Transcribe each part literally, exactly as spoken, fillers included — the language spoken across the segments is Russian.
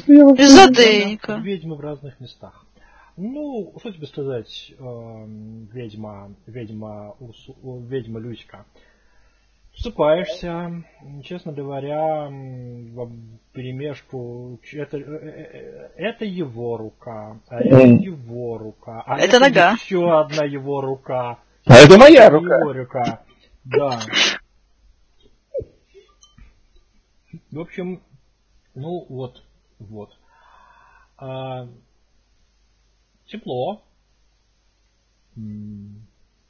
что я... Из-за Дейка. Ведьмы в разных местах. Ну, что тебе сказать, э, ведьма, ведьма, Урсу, ведьма Люська. Вступаешься, честно говоря, в перемешку. Это, это его рука, а это его рука, а это, это нога. еще одна его рука. А это моя рука. Его рука. Да. В общем, ну вот, вот. А, тепло. М-м.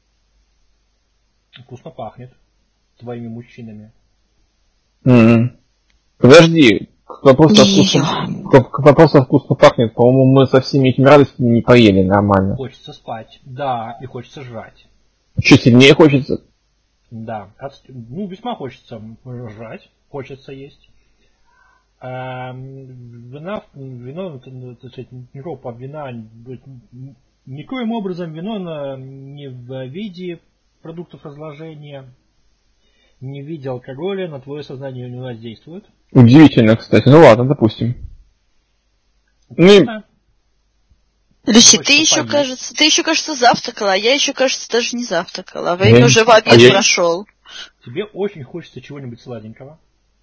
Вкусно пахнет твоими мужчинами. Mm-hmm. Подожди, к вопросу, вкусно, к вопросу вкусно пахнет, по-моему, мы со всеми этими радостями не поели нормально. Хочется спать, да, и хочется жрать. Что, сильнее хочется? Да, от, ну, весьма хочется жрать, хочется есть. А, вина, вино, так сказать, никакого вина, никоим образом вино не в виде продуктов разложения, не в виде алкоголя на твое сознание не воздействует. Удивительно, кстати. Ну ладно, допустим. Ну, Люси, ты еще, поесть. кажется, ты еще, кажется, завтракала, а я еще, кажется, даже не завтракала. А время я... уже в обед а прошел. Тебе очень хочется чего-нибудь сладенького.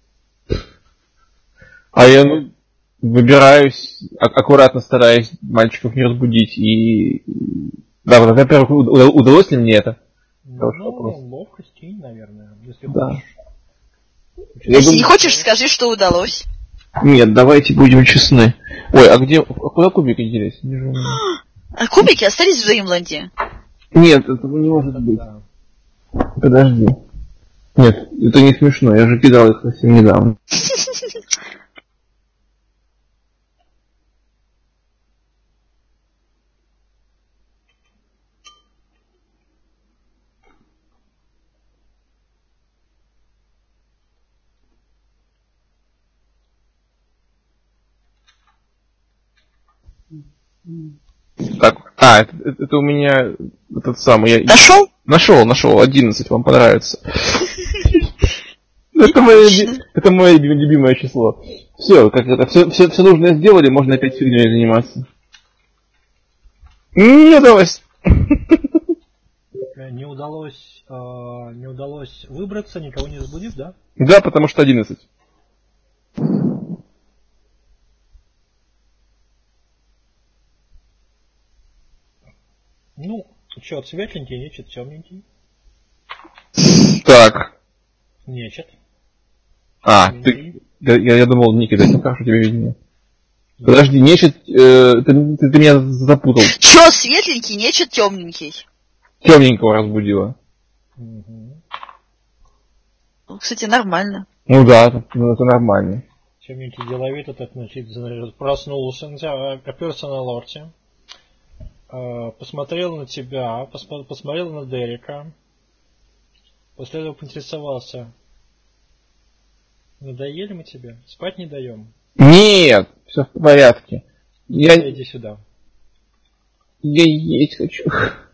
А я ну, выбираюсь, аккуратно стараюсь мальчиков не разбудить. И да, во-первых, удалось ли мне это? Ну, ловкость, кинь, наверное, если да. хочешь. Если думаю, не хочешь, скажи, что удалось. Нет, давайте будем честны. Ой, а где, куда кубики делись? А кубики остались в Дреймленде? Нет, этого не может быть. Да. Подожди. Нет, это не смешно, я же кидал их совсем недавно. Так, а, это, это, это у меня этот самый... Я, нашел? Нашел, нашел, одиннадцать, вам понравится. Это мое, это мое любимое число. Все, как это, все, все, все нужное сделали, можно опять фигней заниматься. Не удалось. Не удалось, э, не удалось выбраться, никого не разбудив, да? Да, потому что одиннадцать. Ну, что, светленький, нечет, темненький. Так. Нечет. А, ты, я, я думал, Ники, да, хорошо тебе видение. Подожди, нечет, э, ты, ты, ты меня запутал. Чё, светленький, нечет, темненький? Темненького разбудила. Угу. Ну, кстати, нормально. Ну да, это, это нормально. Темненький деловито так, значит, проснулся, оперся на лорте. Посмотрел на тебя, посмо- посмотрел на Дерека, после этого поинтересовался. Надоели мы тебе? Спать не даем? Нет, все в порядке. Я... Иди сюда. Я есть хочу.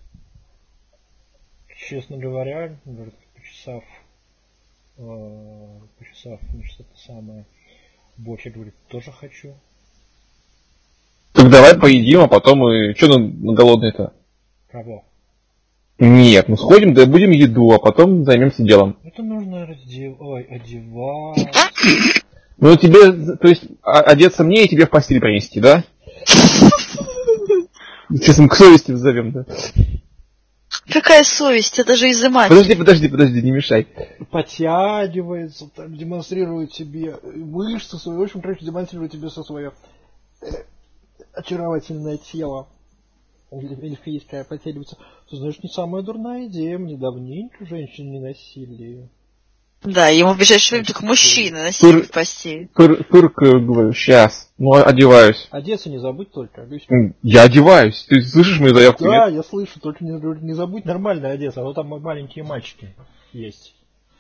Честно говоря, говорит, почесав, э, почесав, значит, это самое, Боча говорит, тоже хочу. Так давай поедим, а потом и... Че ну голодный-то? Кого? Нет, мы сходим, да будем еду, а потом займемся делом. Это нужно раздев... Ой, одевать. Ну тебе, то есть, одеться мне и тебе в постель принести, да? Сейчас мы к совести взовем, да? Какая совесть? Это же изымать. Подожди, подожди, подожди, не мешай. Подтягивается, там, демонстрирует себе мышцы свои, в общем, короче, демонстрирует тебе со свое очаровательное тело. Эльфийская потягивается. Ты знаешь, не самая дурная идея, мне давненько женщин не носили. Да, ему в ближайшее время только мужчины носили в постель. Фыркаю, говорю, сейчас. Ну, одеваюсь. Одеться не забудь только. Я одеваюсь. Ты слышишь мою заявку? Да, нет? Я слышу, только не, не забудь нормально одеться, а то там маленькие мальчики есть.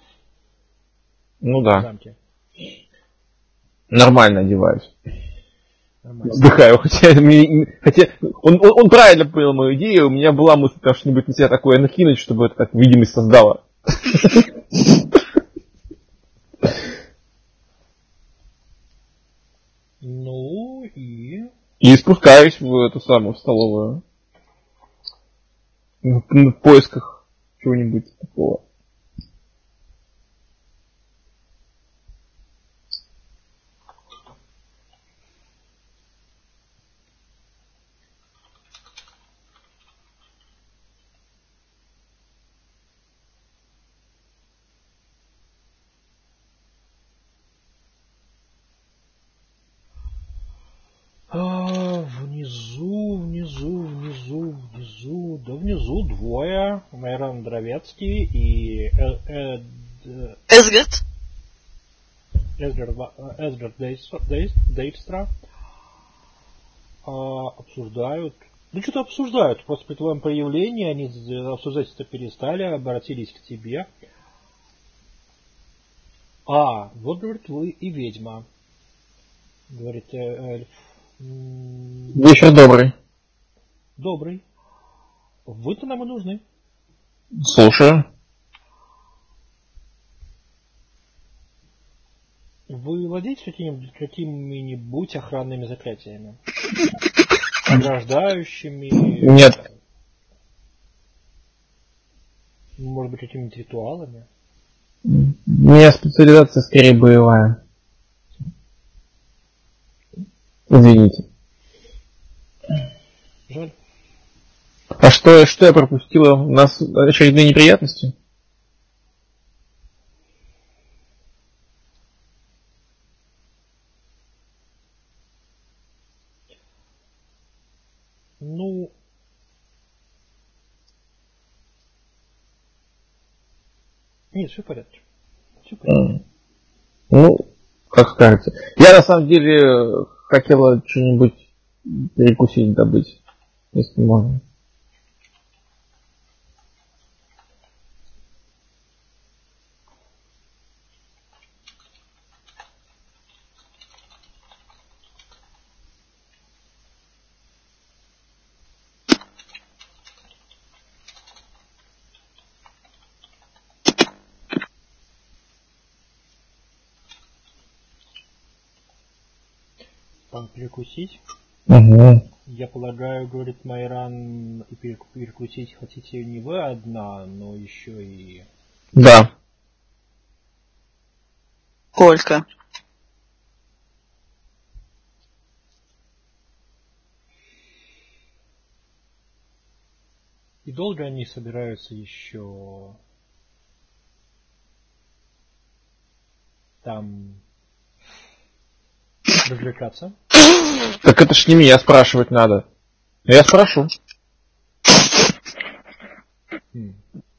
Ну да. Нормально одеваюсь. Нормально. Вздыхаю, хотя, хотя он, он, он правильно понял мою идею, у меня была мысль там что-нибудь на себя такое накинуть, чтобы это так видимость создало. Ну, Ну и... И спускаюсь в эту самую столовую. В, в поисках чего-нибудь такого. А, внизу, внизу, внизу, внизу, да внизу двое. Майрон Дровецкий и Э- Эд... Эсгард. Эдгард, Эдгард Дейстра, Дейс- Дейстра а, обсуждают. Ну что-то обсуждают. Просто при твоем появлении они обсуждать это перестали, обратились к тебе. А, вот, говорит, вы и ведьма. Говорит э, эльф. М, Вечер добрый. Добрый. Вы-то нам и нужны. Слушаю. Вы владеете какими- какими-нибудь охранными заклятиями? Ограждающими? Нет. Может быть, какими-нибудь ритуалами? У меня специализация скорее боевая. Извините. Жаль. А что, что я пропустила? У нас очередные неприятности? Ну, нет, все в порядке. Все в порядке. Ну, как скажете. Я на самом деле хотела что-нибудь перекусить, добыть, если можно. Там перекусить. Угу. Я полагаю, говорит Майран, и перек- перекусить хотите не вы одна, но еще и... Да. Сколько? И долго они собираются еще там развлекаться? Так это ж не меня спрашивать надо. Я спрошу. Хм.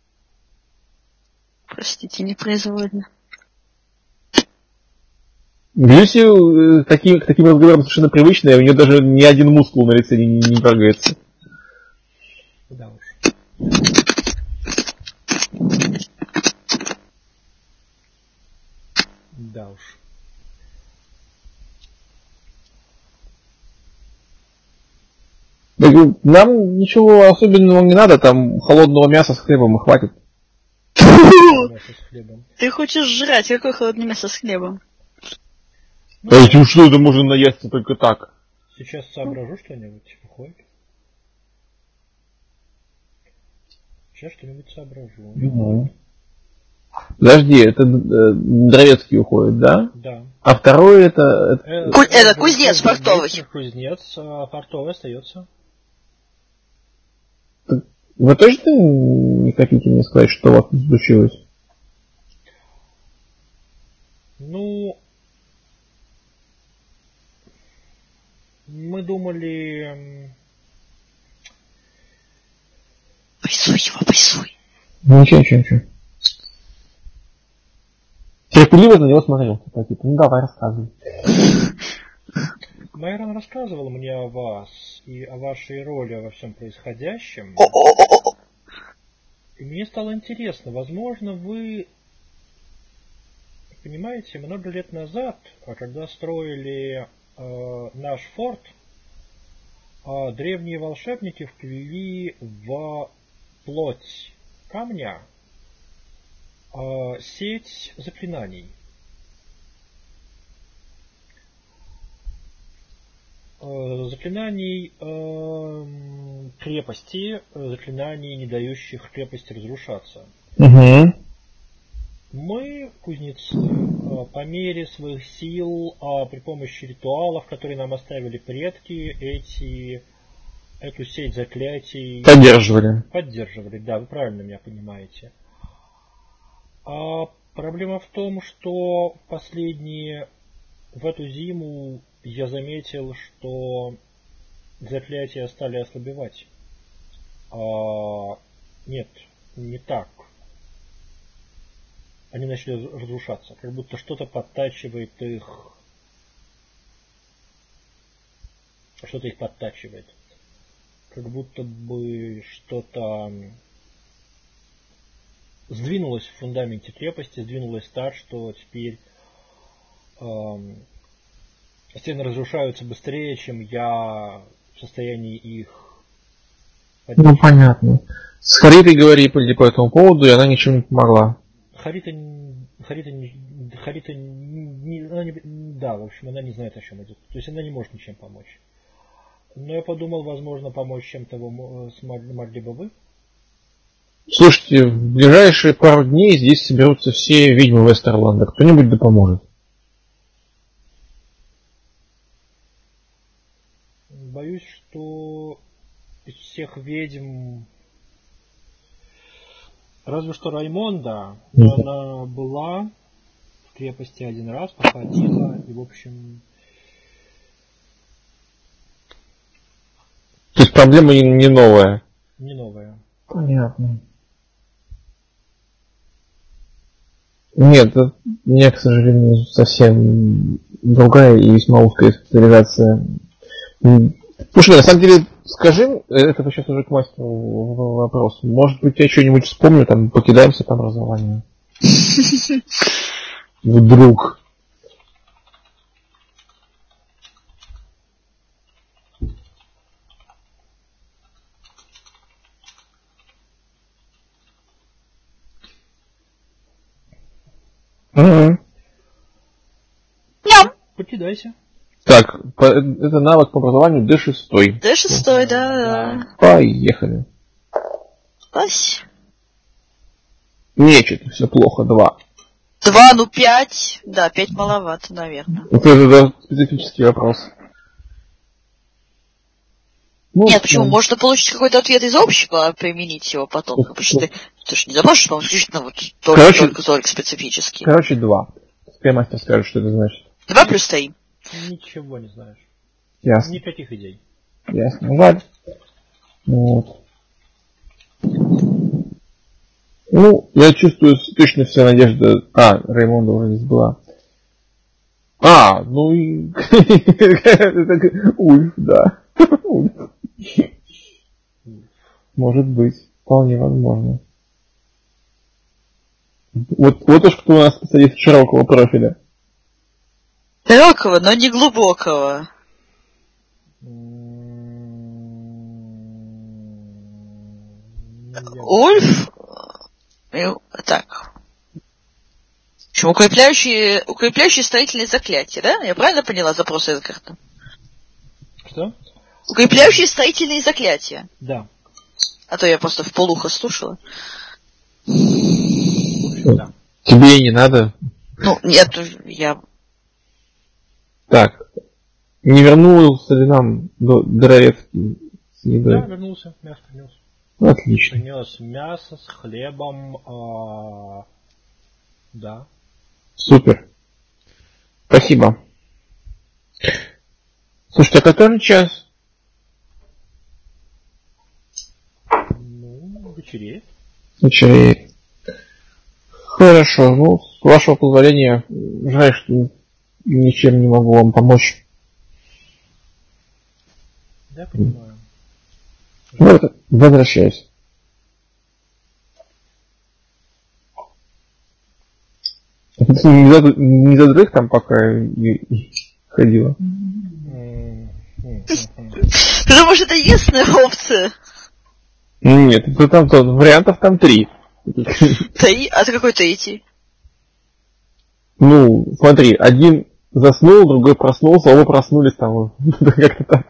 Простите, непроизвольно. Люси э, таким, к таким разговорам совершенно привычная, у нее даже ни один мускул на лице не, не, не трогается. Да уж. Да уж. Нам ничего особенного не надо, там холодного мяса с хлебом и хватит. Мясо с хлебом. Ты хочешь жрать? Какое холодное мясо с хлебом? А этим что это можно наесться только так? Сейчас соображу что-нибудь. Уходит. Сейчас что-нибудь соображу. Угу. Подожди, это э, Дровецкий уходит, да? Да. А второй это... это... Э, Ку- это э, кузнец э, Фартовый. Кузнец, а Фартовый остается. Вы точно не хотите мне сказать, что у вас тут случилось? Ну, мы думали... Поясуй его, поясуй. Ничего, ничего, ничего. Терпеливо на него смотрел. Типа, ну давай, рассказывай. Майрон рассказывал мне о вас и о вашей роли во всем происходящем. О-о-о-о. И мне стало интересно, возможно, вы понимаете, много лет назад, когда строили э, наш форт, э, древние волшебники вплели в плоть камня э, сеть заклинаний. э, заклинаний э, крепости, заклинаний, не дающих крепости разрушаться. Угу. Мы, кузнецы, э, по мере своих сил, э, при помощи ритуалов, которые нам оставили предки, эти, эту сеть заклятий Поддерживали. Поддерживали, да, вы правильно меня понимаете. А проблема в том, что последние в эту зиму я заметил, что заклятия стали ослабевать. А, нет, не так. Они начали разрушаться, как будто что-то подтачивает их. Что-то их подтачивает. Как будто бы что-то сдвинулось в фундаменте крепости, сдвинулось так, что теперь эм, стены разрушаются быстрее, чем я в состоянии их поддерживать. Ну, понятно. С Харитой говорили по этому поводу, и она ничем не помогла. Харита, Харита, Харита не, она не, да, в общем, она не знает, о чем идет. То есть она не может ничем помочь. Но я подумал, возможно, помочь чем-то могли бы вы. Слушайте, в ближайшие пару дней здесь соберутся все ведьмы Вестерланда. Кто-нибудь да поможет. Боюсь, что из всех ведьм... Разве что Раймонда, но она была в крепости один раз, походила, и, в общем... То есть проблема не, не новая? Не новая. Понятно. Нет, у меня, к сожалению, совсем другая и весьма узкая специализация. Слушай, на самом деле, скажи, это сейчас уже к мастеру вопрос. Может быть, я что-нибудь вспомню, там, покидаемся по образованию. Вдруг. Угу. Покидайся. Так, это навык по образованию дэ шесть. дэ шесть, да, да. Поехали. Ась. Не, что-то все плохо, два. Два, ну пять. Да, пять маловато, наверное. Вот это да, специфический вопрос. Ну, нет, почему? Ну, можно получить какой-то ответ из общего, а применить его потом. Ну, потому что ты, ты же не заможешь, по-моему, исключительно вот только, короче, только, только специфический. Короче, два. Пускай мастер скажет, что это значит. Два плюс три. Ничего не знаешь. Ясно. Никаких идей. Ясно. Жаль. Вот. Ну, я чувствую точно вся надежда... А, Раймонда уже здесь была. А, ну и... Ульф, да. Может быть. Вполне возможно. Вот, вот уж кто у нас специалист широкого профиля. Широкого, но не глубокого. Ульф? Так. В общем, укрепляющие, укрепляющие строительные заклятия, да? Я правильно поняла запрос Эдгарда? Что? Укрепляющие строительные заклятия. Да. А то я просто вполуха слушала. Да. Тебе и не надо. Ну, нет, я... Так. Не вернулся ли нам до Доровецкий с едой? Да, вернулся. Мясо принес. Отлично. Принес мясо с хлебом. А... Да. Супер. Спасибо. Слушайте, а который час? Ну, вечереет. Вечереет. Хорошо, ну, с вашего позволения, жаль, что ничем не могу вам помочь. Да, понимаю. Ну, это, возвращаюсь. Не задрых там пока и ходила. Потому что это единственная опция. Нет, это там то, вариантов там три. Три? А ты какой третий? Ну, смотри, один заснул, другой проснулся, оба проснулись там. Как-то так.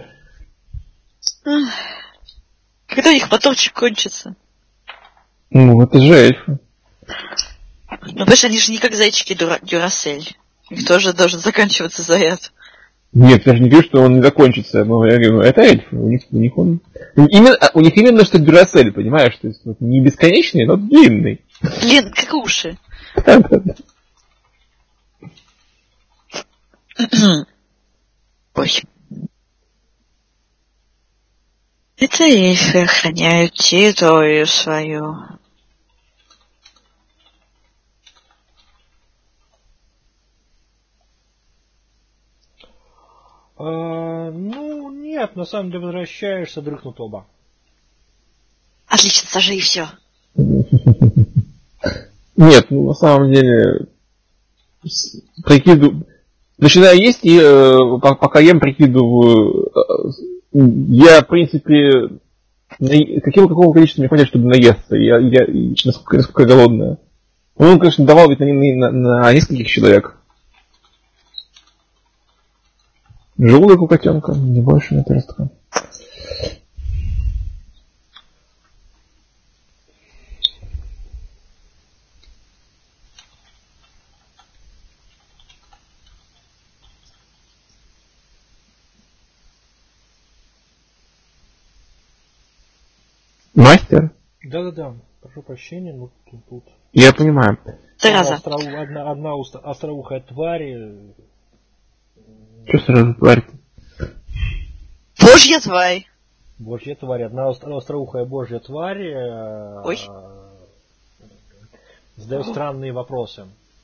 Когда у них моторчик кончится? Ну, это же эльфы. Ну, потому они же не как зайчики Дюрасель. Их тоже должен заканчиваться заряд. Нет, я же не говорю, что он не закончится. Но я говорю, это эльфы. У них, у них он... Именно, у них именно что Дюрасель, понимаешь? То есть вот, не бесконечный, но длинный. Блин, как уши. Ой. Это эльфы охраняют территорию свою. А, ну, нет, на самом деле возвращаешься, дрыхнут оба. Отлично, сажи и все. Нет, ну на самом деле прикидываю, начинаю есть и э, пока ем прикидываю, э, я в принципе на, какого какого количества мне хватит, чтобы наесться, я, я насколько, насколько я голодная. Ну, он, конечно, давал ведь на, на, на нескольких человек. Желудок у котенка, не больше, не трестка. Мастер? Да-да-да, прошу прощения, но тут... тут... Я понимаю. Зараза. Остроу... Одна, одна уста... остроухая тварь... Что сразу тварь? Божья тварь. Божья тварь. Одна остроухая божья тварь... Ой. Задает странные вопросы.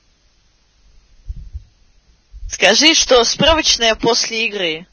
Скажи, что справочная после игры.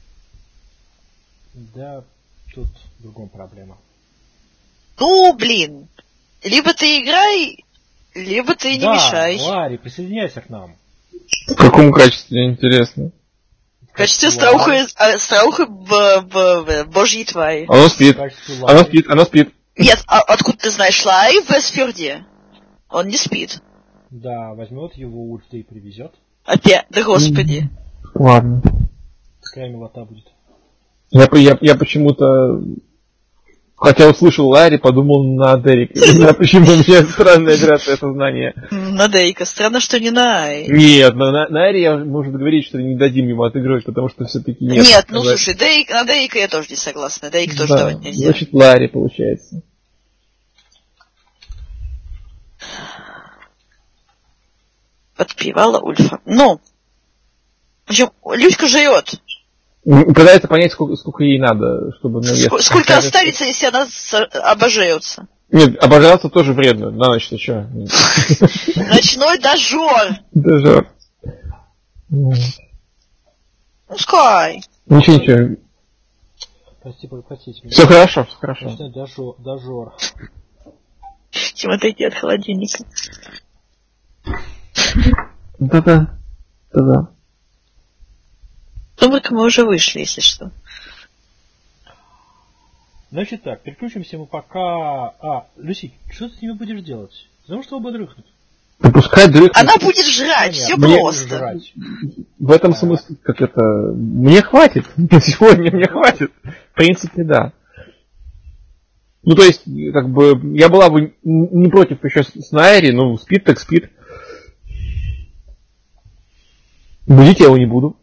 Да, тут в другом проблема. Ну, блин. Либо ты играй, либо ты да, не мешай. Ларри, присоединяйся к нам. В каком качестве, интересно? В качестве остроухой, остроухой б, б, божьей твари. Оно спит. Оно спит, оно спит. Нет, а откуда ты знаешь Ларри в Эсферде? Он не спит. Да, возьмет его ульфа и привезет. Опять, да господи. Ладно. Такая милота будет. Я, я, я почему-то, хотя услышал Ларри, подумал на Дерека. Не знаю, почему у меня странная операция сознания. На Дерека. Странно, что не на Ари. Нет, но на, на Ари я может говорить, что не дадим ему отыгрывать, потому что все-таки нет. Нет, ну слушай, Дерек, на Дерека я тоже не согласна. Дерек тоже да, давать нельзя. Значит, Ларри получается. Подпевала Ульфа. Ну, в общем, Люська жрет. Пытается понять, сколько, сколько ей надо, чтобы наесться. Сколько, сколько останется, если она обожрется? Нет, обожраться тоже вредно. На ночь ты что? Ночной дожор. Дожор. Пускай. Ничего, ничего. Прости, простите меня. Все хорошо, все хорошо. Ночной дожор. дожор. Чем отойти от холодильника? Да-да. Да-да. Думаю-ка мы уже вышли, если что. Значит так, переключимся мы пока... А, Люси, что ты с ними будешь делать? Потому что оба дрыхнут. Да пускай дрыхнут. Она будет жрать, все просто. Жрать. В этом смысле, как это... Мне хватит. Сегодня мне хватит. В принципе, да. Ну, то есть, как бы, я была бы не против еще с Найри, ну, спит так спит. Будить я его не буду.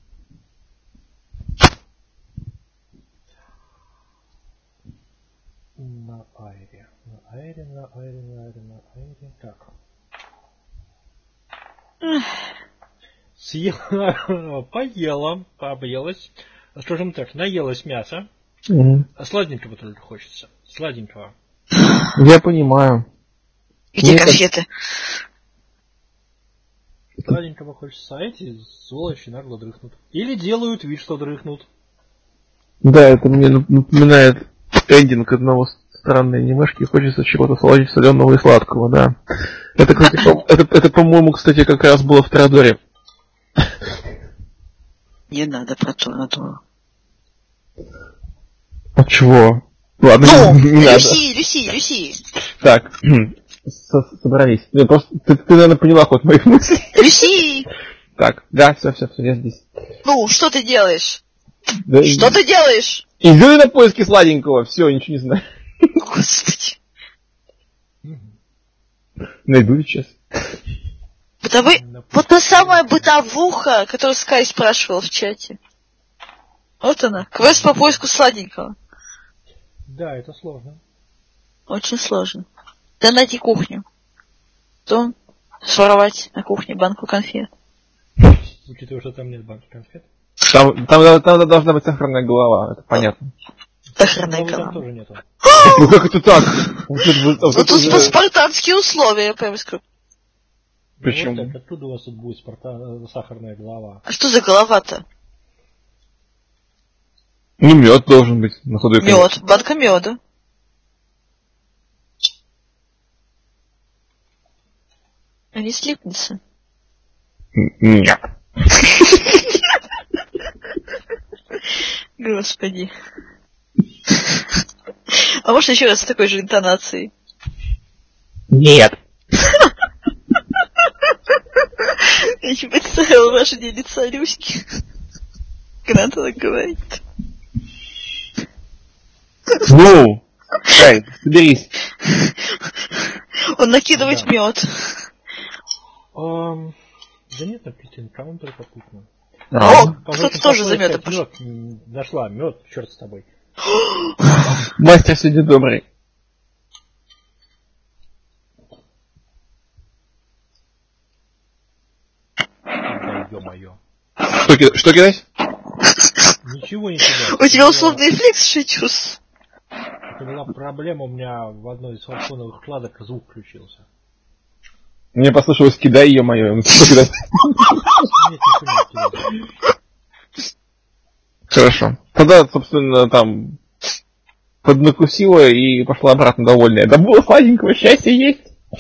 На Айре. На Айре, на Айре, на Айре, на Айре. Так. Съела, поела, пообъелась. Скажем так, наелась мяса. Угу. А сладенького только хочется. Сладенького. Я понимаю. Где Мне конфеты? Сладенького хочется, а эти сволочи нагло дрыхнут. Или делают вид, что дрыхнут. Да, это мне напоминает эндинг одного странной анимешки. Хочется чего-то сладить, соленого и сладкого, да. Это, кстати, по- это, это, по-моему, кстати, как раз было в Торадоре. Не надо про Торадору. А чего? Ладно, Ну, не, не надо. Люси, Люси, Люси. Так, Со- собрались. Ну, просто, ты, ты, наверное, поняла ход моих мыслей. Люси! Так, да, все, все, все, я здесь. Ну, что ты делаешь? Да, Что ты делаешь? иду я на поиски сладенького, все, ничего не знаю. Господи. Найду сейчас. Бытовой... Вот та самая бытовуха, которую Скай спрашивал в чате. Вот она. Квест по поиску сладенького. Да, это сложно. Очень сложно. Да найти кухню. Потом своровать на кухне банку конфет. Учитывая, что там нет банки конфет. Там, там, там должна быть сахарная голова, это понятно. Сахарная Головы голова. там тоже нету. Ну как это так? Вот это, вот, вот Ну это тут уже- спартанские условия, я прям скажу. Почему? Вот так, откуда у вас тут будет спарта... сахарная голова? А что за голова-то? Ну, мед должен быть на ходу. Мед, банка меда. А не слипнется. Нет. Господи. А может еще раз с такой же интонацией? Нет. Я не представила выражение лица Люськи. Когда она так говорит. Ну, Кай, соберись. Он накидывает Да. мед. Ам, Да нет, написано, каунтер попутно. О, Позвольте кто-то тоже пошло за медом искать пошел. мед. М, Нашла мед, черт с тобой. Мастер сегодня добрый. Да ё-моё. Что, ки- что кидать? Ничего не кидать. У тебя Это условный рефлекс, шичус. была- Это была проблема, у меня в одной из фоновых вкладок звук включился. Мне послышалось кидай, ё-моё. Что кидать? Нет, ничего не кидать. Хорошо. Тогда, собственно, там поднакусила и пошла обратно довольная. Да было сладенького, счастье есть.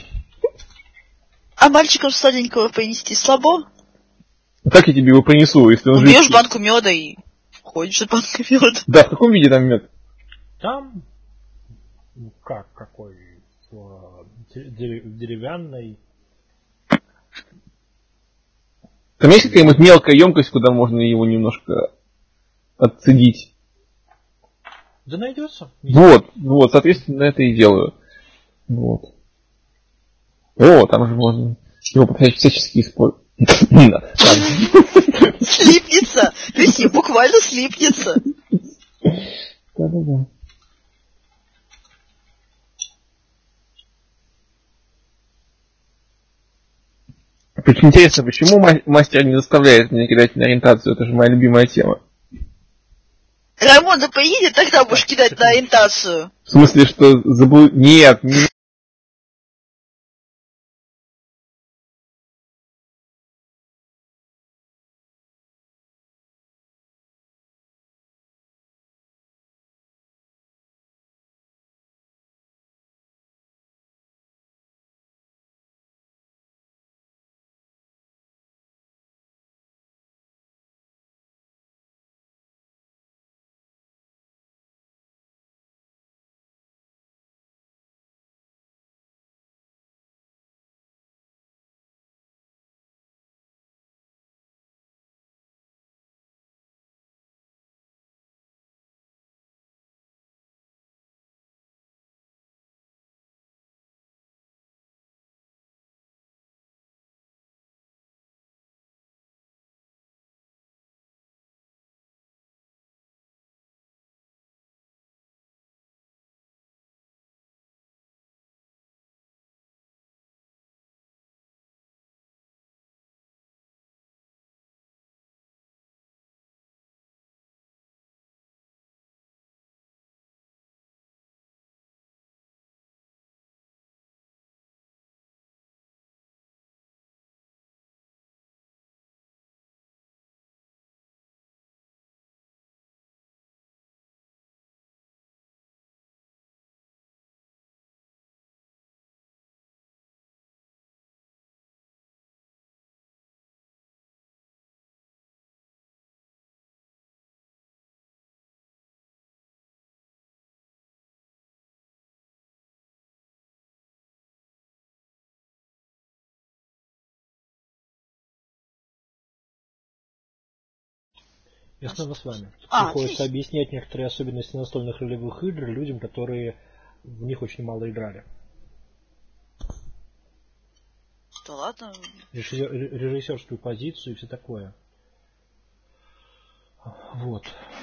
А мальчикам сладенького принести слабо? Как я тебе его принесу, если он Убьешь жидкий? банку меда и ходишь от банка меда. Да, в каком виде там мед? Там, ну как, какой, в дерев- деревянной. Там есть какая-нибудь мелкая емкость, куда можно его немножко отцедить? Да найдется. Вот, вот, соответственно, это и делаю. Вот. О, там же можно его всячески использовать. Слипнется. Люси, буквально слипнется. Да-да-да. Очень интересно, почему ма- мастер не заставляет меня кидать на ориентацию? Это же моя любимая тема. Раймонда поедет, тогда будешь кидать на ориентацию. В смысле, что забыл... Нет, не Я снова с вами. А, Приходится отлично. объяснять некоторые особенности настольных ролевых игр людям, которые в них очень мало играли. Да ладно. Режиссер, режиссерскую позицию и все такое. Вот.